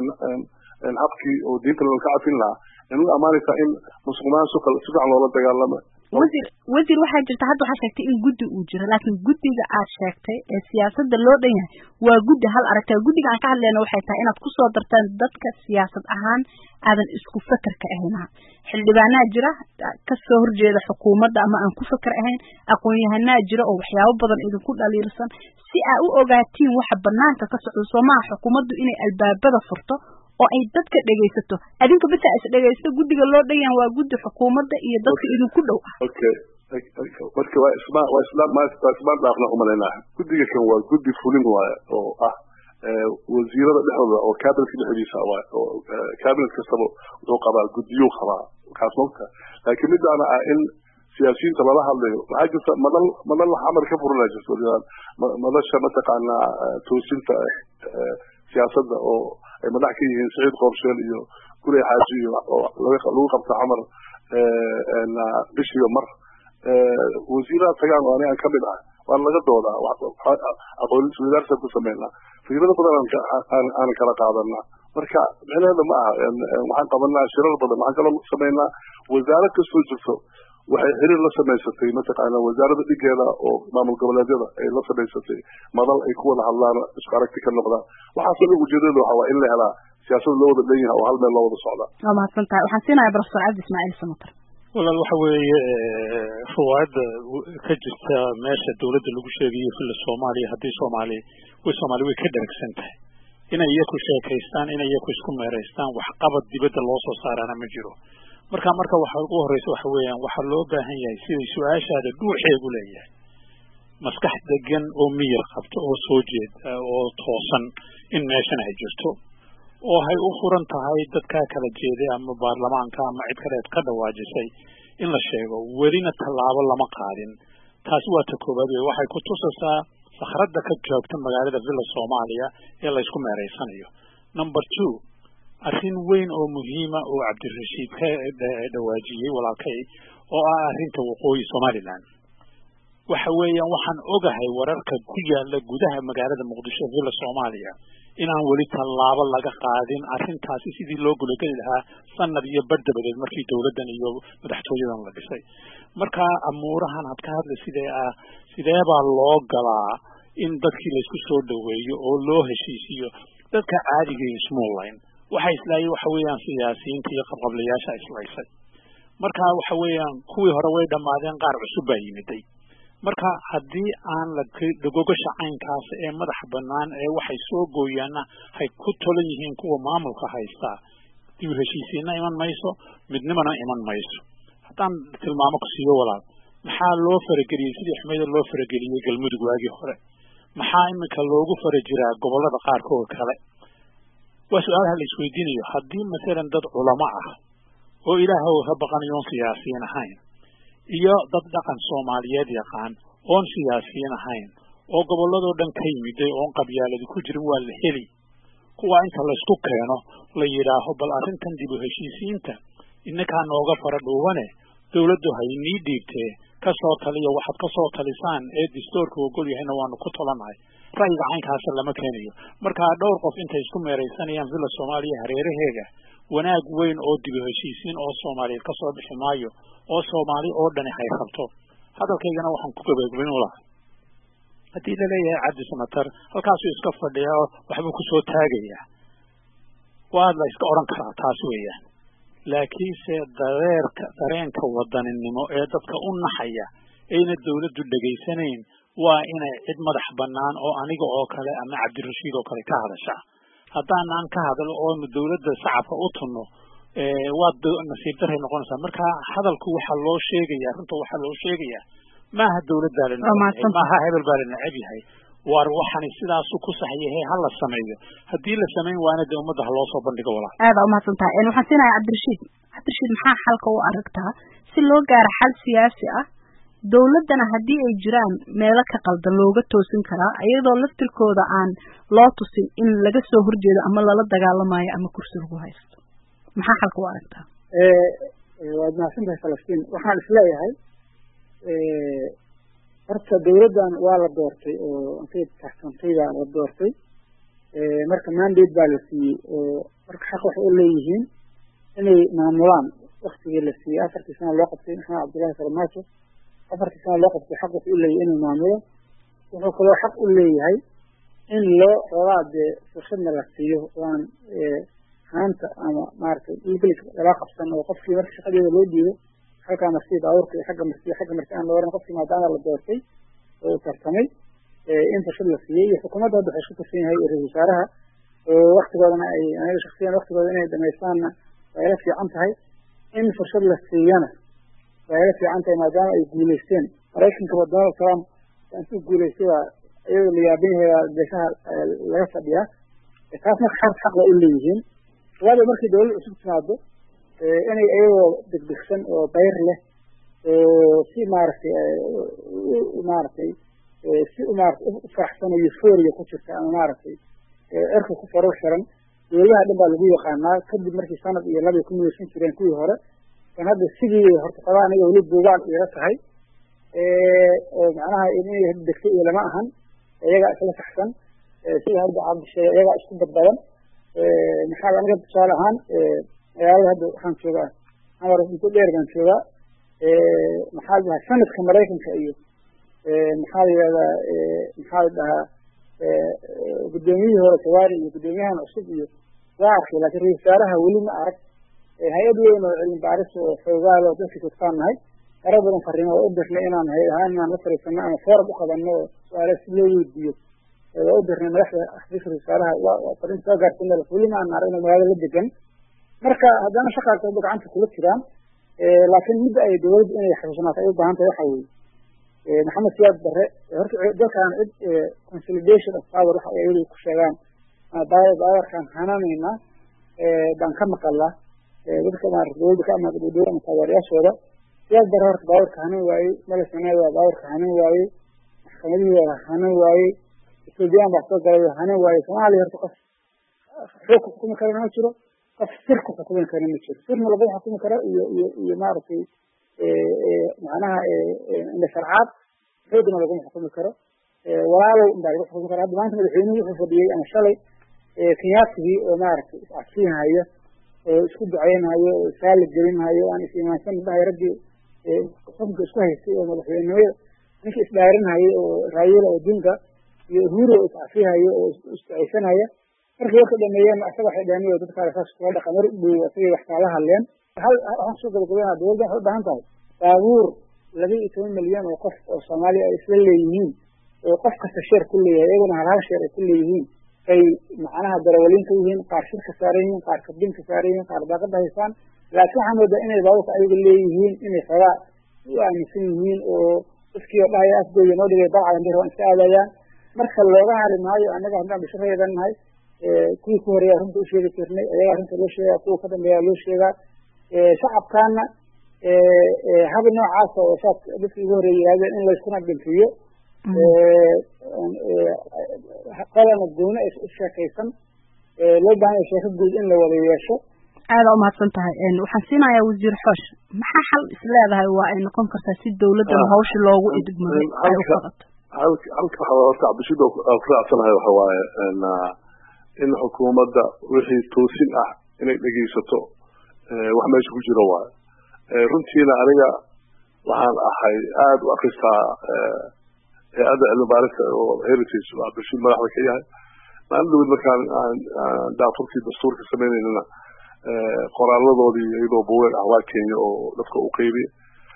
habkii oo diinta loo ka cafin lahaa nagu amaanaysaa in musuq maasuqa si fiican loola dagaalamo wasiir waxaa jirta hadda waxaa sheegtay in guddi uu jiro laakiin guddiga aad sheegtay ee siyaasadda loo dhan yahay waa guddi hal aragtay guddiga aan ka hadlayna waxay tahay inaad ku soo dartaan dadka siyaasad ahaan aadan isku fakarka ahayna xildhibaanaa jira ka soo horjeeda xukuumadda ama aan ku fakar ahayn aqoon-yahanaa jira oo waxyaabo badan idinku dhaliilsan si aa u ogaatiin waxa banaanka ka socdo soomaha xukuumaddu inay albaabada furto oo ay dadka dhageysato adinka bata is dhageysto guddiga loo dhan yahay waa guddi xukuumadda iyo dadka idinku dhow ah marka waa ismaan dhaafna umaleynaa guddiga kan waa guddi fulin waaye oo ah wasiirada dhexdooda oo cabinetka dhexdiisa cabinet kastaba wuxuu qabaa guddiyuu qabaa kaas mogta laakiin midaana ah in siyaasiyiinta lala hadlayo waxaa jirta madal xamar ka furanaa jirto madasha mataqaanaa toosinta siyaasadda oo ay madax ka yihiin Saciid Qoorsheel iyo Gurey Xaaji iyo lagu qabta xamar bishiga mar wasiirada tagaan oo aniga kamid ah waan laga doodaa aqoon isweydaarsi ku sameynaa fikrado badan aan kala qaadanaa marka micnaheeda ma aha waxaan qabanaa shirar badan waxaan kaloo sameynaa wasaarad kastoo jirto waxay xiriir la samaysatay mataqaanaa wasaaradda dhigeeda oo maamul goboleedyada ay la samaysatay madal ay ku wada hadlaan isku aragti ka noqdaan waxaasoo dhan ujeedada waxaa waa in la helaa siyaasada loo wada dhan yahay oo hal meel loo wada socdaa waa mahadsantahay waxaan siinayaa professor cabdi ismaaciil samatar walaal waxa weeye fawaa'idda ka jirta meesha dawladda lagu sheegayo filla Soomaaliya haddii Soomaali way ka dharagsan tahay inay iyaku sheekaystaan inay iyaku isku meeraystaan wax qabad dibadda loo soo saarana ma jiro marka waxa ugu horeysa waxa weeyaan waxa loo baahan yahay sidii su'aashaada dhuuxeegu leeyahay maskax degan oo miyir qabto oo soo jeed oo toosan in meeshan ay jirto oo hay u furan tahay dadka kala jeeday ama baarlamaanka ama cid kale ka dhawaajisay in la sheego welina tallaabo lama qaadin taasi waa ta koobaad waxay ku tusaysaa sakhradda ka joogta magaalada Villa Soomaaliya ee la isku meereysanayo number 2 arrin weyn oo muhiima oo Cabdirashiid ka dhawaajiyay walaalkay oo ah arrinta waqooyi Somaliland waxa weeyaan waxaan ogahay wararka ku yaala gudaha magaalada Muqdisho Villa Soomaaliya inaan weli tallaabo laga qaadin arrintaasi sidii loo gulageli lahaa sanad iyo badbadeed markii dawladdan iyo madaxtooyadan la dhisay marka amuurahan had ka hadlay sidee baa loo galaa in dadkii la isku soo dhaweeyo oo loo heshiisiyo dadka caadiga ah ismoolayn waxa islaayay waxa weeyaan siyaasiyiinta iyo qabqablayaasha islaysay marka waxa weeyaan kuwii hore way dhamaadeen qaar cusub baa yimiday marka haddii aan la gogasha caynkaas ee madax bannaan ee waxay soo gooyaana hay ku tolan yihiin kuwa maamulka haysta dib heshiisiina iman mayso midnimana iman mayso haddaan tilmaamo ku siiyo walaal maxaa loo farageliyey sidii xumeyda loo farageliyey galmudug waagii hore maxaa imika loogu farajiraa gobollada qaarkood kale waa su-aalaha la isweydiinayo haddii masalan dad culamo ah oo ilaahow ka baqanayoon siyaasiyiin ahayn iyo dad dhaqan Soomaaliyeed yaqaan oon siyaasiyiin ahayn oo gobolladoo dhan ka yimiday oon qabyaalad ku jirin waa la heli kuwa inta la isku keeno la yiraaho bal arrintan dib u heshiisiinta innaka nooga fara dhuubane dawladdu hay nii dhiibtee ka soo taliyo waxaad ka soo talisaan ee dastuurka ogol yahayna waanu ku tolanahay ra'yiga caynkaas lama keenayo marka dhowr qof intay isku meeraysanayaan Villa Soomaaliya hareeraheega wanaag weyn oo dib u heshiisiin oo Soomaaliyeed ka soo bixi maayo oo Soomaali oo dhan ay rabto hadalkaygana waxaan ku gabagabayn lahaa haddii la leeyahay Cabdi Samatar halkaasuu iska fadhiya waxbuu ku soo taagaya waa la iska oran karaa taas weeyaan laakiinse dareenka wadaninimo ee dadka u naxaya ayna dawladdu dhageysanayn waa inay cid madax bannaan oo aniga oo kale ama Cabdirashiid oo kale ka hadasha haddaan aan ka hadal oo dawladda shacabka u tunno waa nasiib daray noqonaysaa marka hadalku waxa loo sheegaya runta waxa loo sheegaya maaha dawladda maaha hebel baa la necab yahay war waxaan sidaas ku saxayahay hal la sameeyo haddii la sameyn waana de ummadda loo soo bandhigo walaal aad u mahadsantahay waxaan siinayaa Cabdirashiid maxaa xalka u aragtaa si loo gaaro xal siyaasi ah dawladdana haddii ay jiraan meelo ka qaldan looga toosin karaa iyadoo laftirkooda aan loo tusin in laga soo horjeedo ama lala dagaalamayo ama kursi lagu haysto maxaa xalka u aragtaa waad mahadsantahay Falastiin waxaan isleeyahay horta dawladdan waa la doortay oo intay taxsantay baa la doortay marka mandate baa la siiyey oo marka xaq waxay u leeyihiin inay maamulaan waqtigii la siiyey 4 sano loo qabtay Maxamed Cabdullaahi Farmaajo 4 sano loo qabtay xaq wuxuu leeyahay inuu maamulo wuxuu kaloo xaq u leeyahay in loo xoolaade fursadna la siiyo waan haanta ama maartay ilbilka la qabsan oo qofkii marka shaqadeeda loo diido halka martida awrka xagga martida aan loo oran qofkii maadaama la doortay oo tartamay in fursad la siiyay xukuumadda hadda waxay ku tirsan yahay ra'iisul wasaaraha oo waqtigoodana ay aniga shakhsiyan waqtigooda inay dhameystaan way la fiican tahay in fursad la siiyana way la fiican tahay maadaama ay guuleysteen Mareykanka wadada Trump intuu guuleystay iyadoo la yaabinayaa geesaha laga fadhiyaa taas marka xaq la u leeyihiin waayo markii dawladda cusub timaado inay iyagoo degdegsan oo bayr leh oo si maaragtay si u faraxsan oo euphoria ku jirta ama maaragtay cirka ku faror xiran dawladaha dhan baa lagu yaqaanaa kadib markii sanad iyo laba ku midaysan jireen kuwii hore kan hadda sidii horta qabaa aniga weli buugaan iga tahay oo macnaha inay degtay iyo lama ahan iyagaa isla saxsan sida hadda cabdisheege iyagaa isku badbadan maxaa aniga tusaale ahaan magaalada hadda waxaan joogaa amar muddo dheer baan joogaa maxaa la dhahaa sanadka maraykanka iyo maxaa la yidhahdaa maxaa la dhahaa guddoomiyihii hore sawaari iyo guddoomiyahan cusub iyo waa arkay laakiin ra-isul wasaaraha weli ma arag hay-ad weyn oo cilmi baaris oo xoogaal oo dadka joogtaan nahay fara badan fariimo waa u dirnay inaan hay ahaan inaan la fariisano ama foorab u qabanno oo su-aale si loo weydiiyo waa u dirnay madaxda xafiiska ra-isul wasaaraha waa fariin soo gaartay meel weli ma aan aragno magaalada la degan marka haddana shaqaas hadda gacanta kula jiraan laakiin midda ay dawladdu inay xasuusnaato ay u baahan tahay waxa weeye maxamed siyaad barre horta dalkan cid consolidation of power waxa ay ayadu ku sheegaan baawarkaan hananaynaa baan ka maqalaa dadka maarata dawladda ka amaada dowladda ama taageerayaashooda siyaad barre horta baawarka hanan waayey malesaneed waa baawarka hanan waayey maxkamadihii waa hanan waayey ethoobiyan baa soo galay hanan waayey soomaaliya horta qof xoog ku xukumi karana ma jiro qof sir ku xukumi karana ma jiro sirna lagu xukumi karo iyo maaragtay macnaha inda sharcaad xoogna laguma xukumi karo walaalow inbaa lagu xukumi karo hadda maanta madaxweynuhu wuxuu fadhiyey ama shalay kenyatigii oo maaragtay iscadsiinhayo oo isku duceynayo oo isaala gelinhayo aan is-imaansan dhahay raggii xukunka isku haystay oo madaxweynimada ninkii isdhaarinhayo oo raayila odinga iyo uhuru oo iscafihayo oo isduceysanaya markii warka dhameeyeen asaga waxay dhaheen oo dadka saas kula dhaqan mar u dhow asagay wax kaala hadleen waxaan kusoo gabagabeynaa dawladda waxay u baahan tahay baabuur 12 milyan oo qof oo Soomaaliya ay isla leeyihiin oo qof kasta sheer ku leeyahay iyaguna hal sheer ay ku leeyihiin ay macnaha darawaliinta yihiin qaar shirka saaran yihiin qaar kabinka saaran yihiin qaar daaqada haystaan laakiin waxaan moodaa inay baabuurka ayaga leeyihiin inay xogaa u aaminsan yihiin oo dadkii oo dhahaya afgooya noo dhigay balcada ndheer waan iska aadayaan marka looga hari maayo annaga haddaan bishareedan nahay kuwii ku horeeya runta u sheegi jirnay ayagaa runta loo sheegaa kuwa ka dambeeya loo sheegaa shacabkaana haba noocaas oo saas dadkii ugu horeeyay yidhahdeen in layskuna dhintiyo qalana gooni ay u sheekaysan loo baahan yahay sheeko guud in la wada yeesho aada u mahadsan tahay waxaan siinayaa wasiir xoosh maxaa xal isleedahay waa ay noqon kartaa si dawladdan hawsha loogu idgmaday ay u qabato halka waxaa horta cabdishida ku raacsanahay waxa waaye in xukuumadda wixii toosin ah inay dhegeysato wax meesha ku jiro waaye runtiina aniga waxaan ahay aada u akristaa hay-adda cilmi baarista oo heritage waa cabdishid madaxda ka yahay maalin dhawed markaan daafurkii dastuurka samaynayna qoraaladoodii iyadoo buugeeg ah waa kenya oo dadka u qeybiy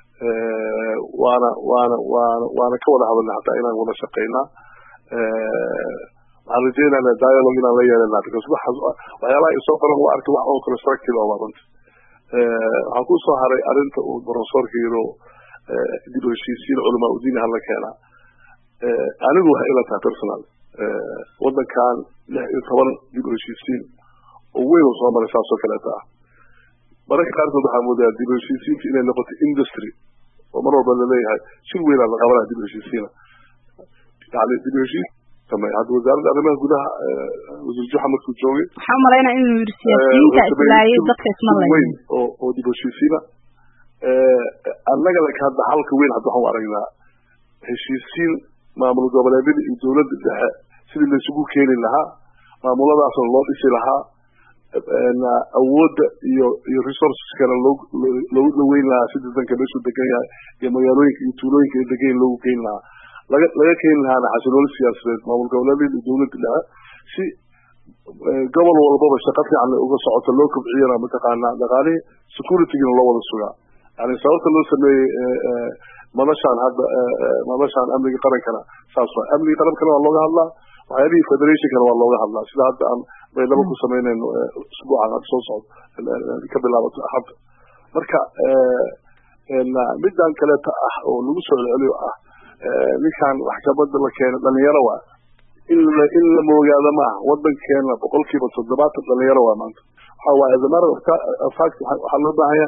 waana ka wada hadalnay hataa inaan wada shaqeynaa waxaan rajeynaynaa dialogue inaan la yeelanaa because waxyaabaha isoo qoran waa arkay wax oo constructive ah waa runti waxaan ku soo haray arrinta uu professorka yiro dib u heshiisiin culamaa udiin hala keenaa anigu waxay ila tahay personal wadankan 16 dib u heshiisiin oo weyn oo soo maray saasoo kaleeta ah mararka qaarkood waxaa moodaa dib u heshiisiinta inay noqoto industry oo mar walba laleeyahay shir weynaa la qabanaya dib u heshiisiina yani dib u heshiis hadda wasaaradda arrimaha gudaha wasiir juxa markuu joogay waxaa umalaynaa inuu yiri siyaasiyiinta islaayay dadka isma weyn oo dib u heshiisiina annaga laka hadda halka weyn hadda waxaan u aragnaa heshiisiin maamul goboleedyada iyo dawladda dhexe sidii laysugu keeni lahaa maamuladaasna loo dhisi lahaa awoodda iyo resourceskana loogu dhaweyn lahaa citizenka meeshuu degan yahay iyo magaalooyinka iyo tuulooyinka ay degan loogu keeni lahaa laga keeni lahaana xasilooni siyaasadeed maamul goboleedyada iyo dawladda dhexe si gobol walbaba shaqo fiican uga socoto loo kobciyana mataqaanaa dhaqaalihii securitygana loo wada sugaa yani sababta loo sameeyey madashaan hadda madashaan amniga qarankana saas waa amniga qarankana waa looga hadlaa waxyaabihii federationkana waa looga hadlaa sida hadda aan baydhabo ku samaynayno usbuucan hadda soo socdo ka bilaabato axadda marka midaan kaleeta ah oo lagu soo celceliyo ah ninkaan maxkamadda la keeno dhalinyaro waa in la moogaado maaha wadankeena 70% dhalinyaro waa maanta waxa waaye damar fact waxa loo baahanyaa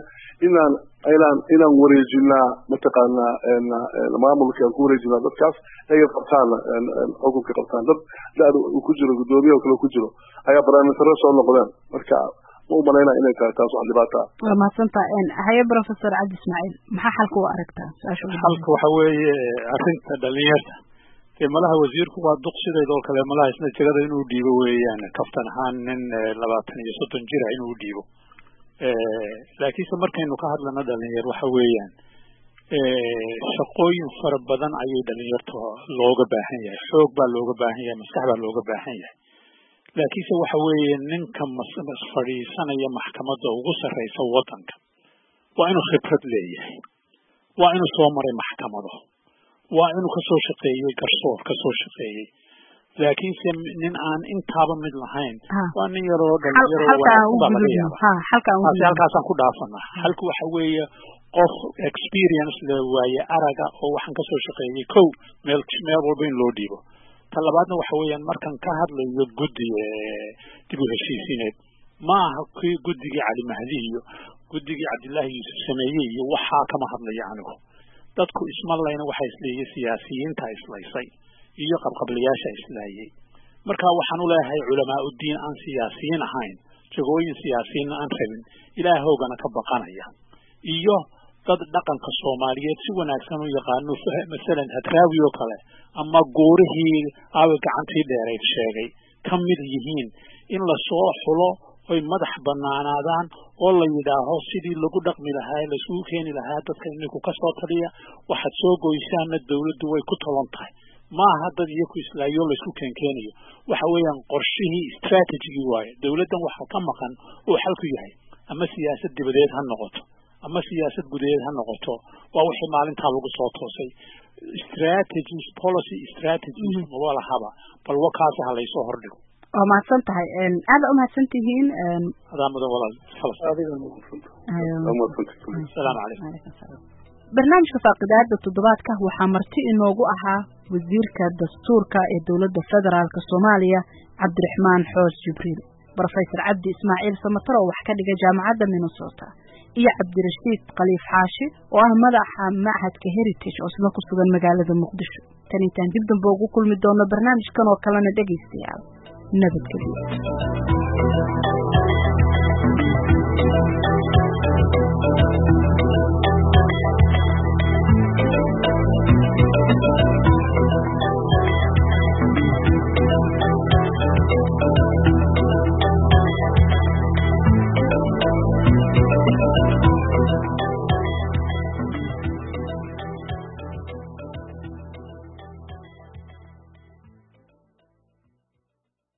inaan wareejinaa mataqaanaa maamulka ku wareejinaa dadkaas ay qabtaan xukunka qabtaan dad ku jiro gudoomiye kale ku jiro ayaa barnaamijyo soo noqdeen marka ma u malaynaa inay tahay taas wax dhibaato ah waa mahadsantahay haye professor Cabdi Ismaaciil maxaa xalka u aragtaa xalka waxa weeye arrinta dhalinyarta malaha wasiirku waa duqsideedoo kale malaha isna jagada inuu dhiibo weeyaan kaftan ahaan nin 20 iyo 30 jir inuu dhiibo laakiinse markaynu ka hadlana dhalinyar waxa weeyaan shaqooyin fara badan ayay dhalinyarta looga baahan yahay xoog baa looga baahan yahay maskax baa looga baahan yahay laakiinse waxa weeye ninka fadhiisanaya maxkamadda ugu sarreysa wadanka waa inuu khibrad leeyahay waa inuu soo maray maxkamado waa inuu kasoo shaqeeyey garsoor kasoo shaqeeyey laakiinse nin aan intaaba mid lahayn waa nin yaroo dhalinyaro halkaasaan ku dhaafanaa halka waxa weeye qof experience le waaye araga oo waxaan kasoo shaqeeyey kow meel walba in loo dhiibo ta labaadna waxa weeyaan markan ka hadlayo guddi dib u heshiisiineed ma aha kii guddigii cali mahdi iyo guddigii cabdillaahi yuusuf sameeyey iyo waxaa kama hadlaya anigu dadku isma layna waxa isleeyay siyaasiyiinta islaysay iyo qabqablayaasha islaayay marka waxaan u leeyahay culamaa u diin aan siyaasiyiin ahayn jagooyin siyaasiyiin aan rabin ilaahowgana ka baqanaya iyo dad dhaqanka Soomaaliyeed si wanaagsan u yaqaano masalan hadraawi oo kale ama goorihii aawa gacantii dheereed sheegay kamid yihiin in la soo xulo oy madax banaanaadaan oo la yidhaaho sidii lagu dhaqmi lahaa la isugu keeni lahaa dadka inuu ka soo taliya waxaad soo goysaana dawladdu way ku talan tahay ma aha dad iyagu islaayo la isku keenkeenayo waxa weeyaan qorshihii strategy waaye dawladdan waxa ka maqan oo xalku yahay ama siyaasad dibadeed ha noqoto ama siyaasad gudaheed ha noqoto waa wixii maalintaa lagu soo toosay strategies policy strategies wala haba bal wakaas ha la soo hordhigo waa mahadsan tahay aad u mahadsan tihiin adaamada walaal salaam alaykum barnaamijka faaqidaada toddobaadka waxaa marti inoogu ahaa wasiirka dastuurka ee dowladda federaalka Soomaaliya Cabdiraxmaan Xoos Jibriil Professor Cabdi Ismaaciil Samatar oo wax ka dhiga jaamacadda Minnesota iyo Cabdirashiid Khaliif Xaashi oo ah madaxa Machadka Heritage oo isla ku sugan magaalada Muqdisho tan intaan dib dambe ugu kulmi doono barnaamijkan oo kalena dhageystayaal nabadgelyo